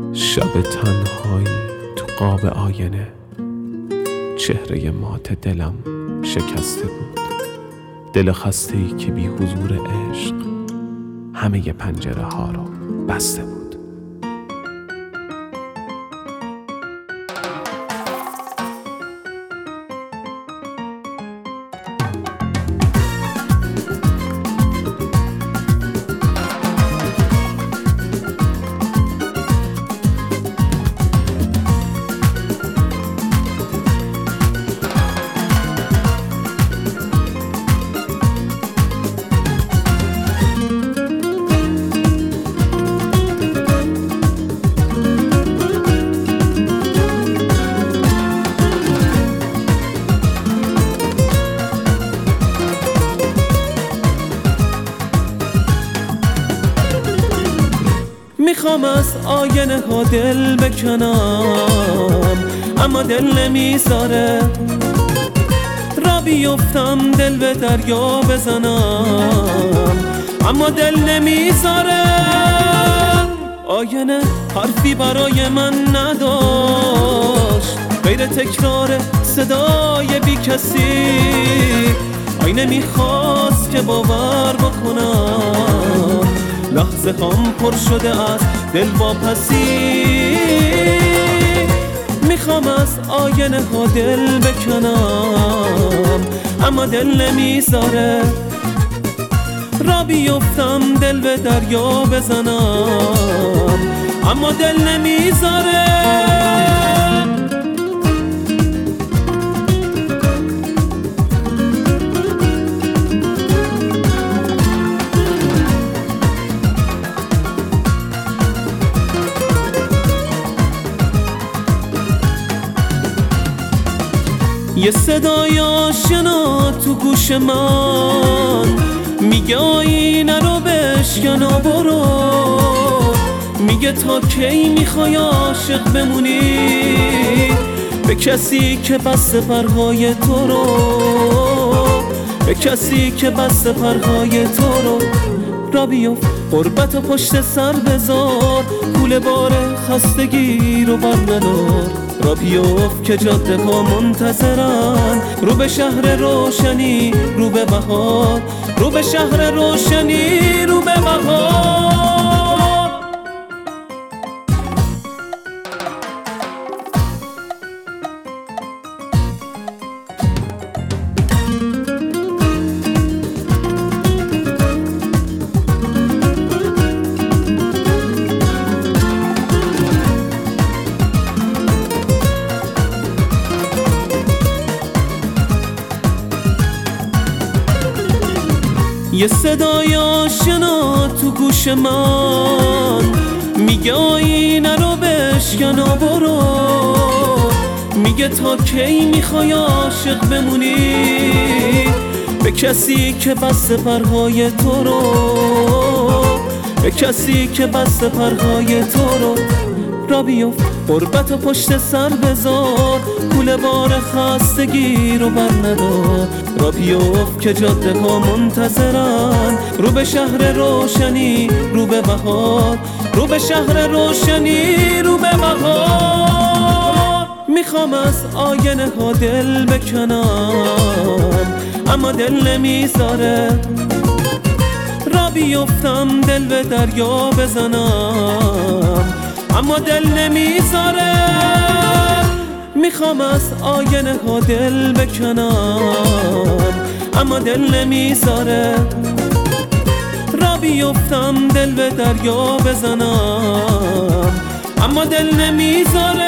شب تنهایی تو قاب آینه، چهره مات دلم شکسته بود. دل خسته‌ای که بی حضور عشق همه پنجره ها رو بسته بود. میخوام از آینه ها دل بکنم، اما دل نمیذاره. را بیفتم دل به دریا بزنم، اما دل نمیذاره. آینه حرفی برای من نداشت غیر تکرار صدای بی کسی. آینه میخواست که باور بکنم، لحظه هم پر شده از دل واپسی. میخوام از آینه ها دل بکنم، اما دل نمیذاره. را بیفتم دل به دریا بزنم، اما دل نمیذاره. یه صدای آشنا تو گوش من میگه آینه رو بشکن و برو. میگه تا کی میخوای عاشق بمونی به کسی که بسته پرهای تو رو، به کسی که بسته پرهای تو رو. را بیفت غربت و پشت سر بذار، کوله بار خستگی رو بر ندار. را بیفت که جاده ها منتظرن، رو به شهر روشنی رو به بهار، رو به شهر روشنی رو به بهار. یه صدای آشنا تو گوش من میگه آینه رو بشکن و برو. میگه تا کی میخوای عاشق بمونی به کسی که بسته پرهای تو رو، به کسی که بسته پرهای تو رو. را بیفت غربت و پشت سر بذار، کوله بار خستگی رو بر ندار. را بیفت که جاده ها منتظرن، رو به شهر روشنی رو به بهار، رو به شهر روشنی رو به بهار. میخوام از آینه ها دل بکنم، اما دل نمیذاره. را بیفتم دل به دریا بزنم، اما دل نمیذاره. میخوام از آینه ها دل بکنم، اما دل نمیذاره. را بیفتم دل به دریا بزنم، اما دل نمیذاره.